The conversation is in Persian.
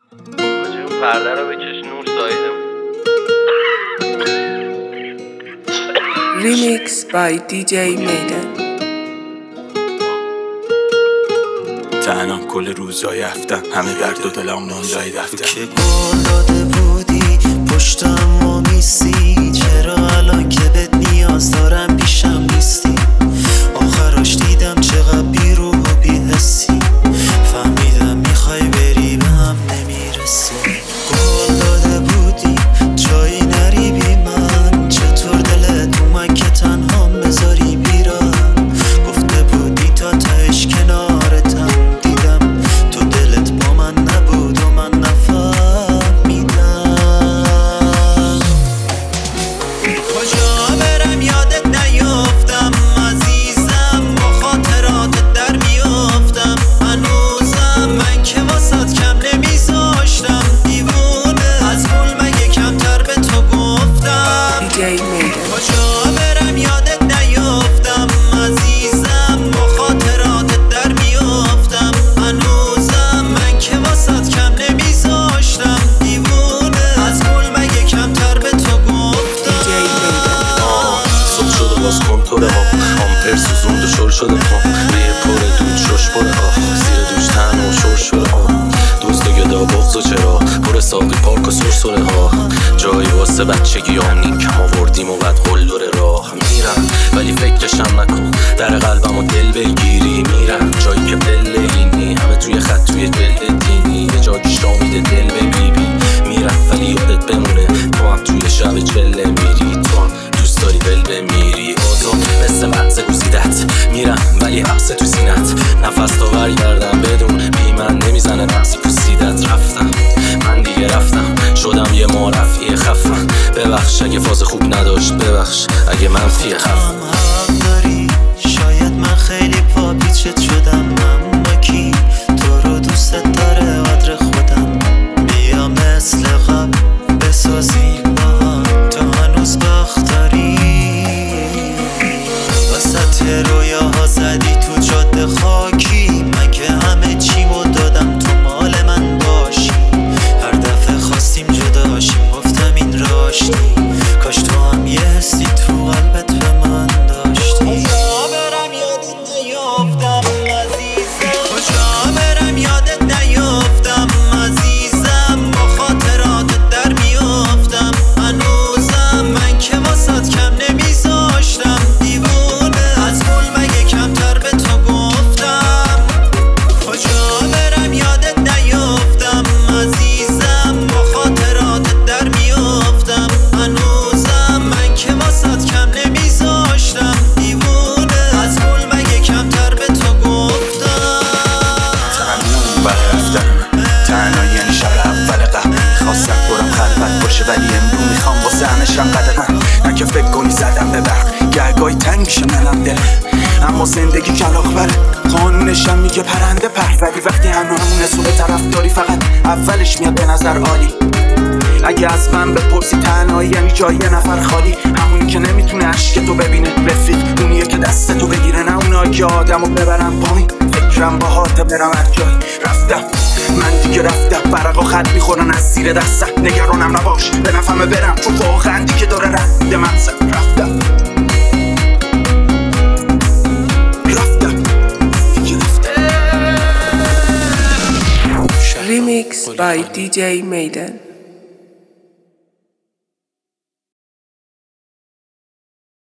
اون پرده رو بکش نور سایدم. Remix by DJ Maiden. تنها کل روزای هفتم همه درد و دلم نانجای دفتم. که گل داده بودی پشتم ما میستی، چرا الان که بهت نیاز دارم پیشم نیستی؟ آخراش دیدم چقدر بی روح و بی حسی، فهمیدم میخوای بری به هم نمیرسی. گل داده بودی جایی نری بی من، چطور دلت اومد که تنها بذاری بیرم؟ گفته بودی تا تهش کنارتم، دیدم تو دلت با من نبود و من نفهمیدم. کجا برم یادت نیافتم عزیزم، با خاطراتت در میافتم هنوزم، من که واسات کم نمیذاشتم دیوونه، از گل مگه کمتر به تو گفتم؟ کجا برم یادت نیافتم عزیزم، با خاطراتت در میافتم هنوزم، من که واسات کم نمیذاشتم دیوونه، از گل مگه کمتر به تو گفتم؟ صبح شده باز کنتوره ها، آمپر سوزوند و شل شده ها، ریه پره دود شش پره ها، زیر دوش تن و شور شده ها، دوست و گدا بغض و چرا پر ساقی پارک و سرسره ها، جایی واسه بچگی آمنی کم آوردیم و بعد قلدر راه میرم، ولی فکرشم نکن در قلبم و دل بگیری میرم، جایی که دل اینی همه توی خط توی جلد دینی، یه جا گیشتا میده دل به بیبی میرم، ولی یادت بمونه تو هم توی شب چله میری، تو هم دوست داری دل بمیری، آزاد مثل مغز گزیدت میرم ولی حبس تو سینت، نفس تا برگردم بدون بی من نمیزنه نفسی پوسیدت، رفتم من دیگه رفتم شدم یه معرفی خفن، ببخش اگه فاز خوب نداشت، ببخش اگه منفی خفن. هم داری شاید من خیلی پاپیچت شدم، اما کی تو رو دوست داره قدر خودم، بیا مثل قبل بسازیم با هم، تو هنوز وقت داری، وسط رویاها زدی تو جاده خاکی، مگه همه چیمو دادم تو مال من باشی، هر دفعه خواستیم جداشیم گفتم این راشتی، کاش تو هم یه حسی تو قلبت به من داشتی. کجا برم یادت نیافتم عزیزم، کجا برم یادت نیافتم عزیزم، با خاطراتت در میافتم هنوزم، من که واسات کم نمیذاشتم دیوونه، از گل مگه کمتر به تو گفتم؟ کجا برم یادت نیافتم عزیزم، با خاطراتت در میافتم هنوزم، من که واسات کم نمیذاشتم دیوونه، از گل مگه کمتر به تو گفتم؟ تنها برفتم تنها یعنی شب اول قبل، خواستم برم خلوت باشه ولی امرو میخوام واسه همشم قدمم، نه که فکر کنی زدم به برق گرگای تنگ میشه منم دلم، اما زندگی کلاق بره قانونشم میگه پرنده پر، ولی وقتی همونه سو به طرف داری فقط اولش میاد به نظر عالی، اگه از من بپرسی تنهایی یعنی جای یه نفر خالی، همونی که نمیتونه عشق تو ببینه رفیق، اونیه که دست تو بگیره، نه اونایی که آدمو ببرن پایین، فکرم با هات برم هر جایی، رفتم من دیگه رفتم، برق و خط میخورن از زیر دستم، نگرانم نباش به نفهمه برم، چون واقعا دیگه داره رد منزل، رفتم Remix by DJ Maiden.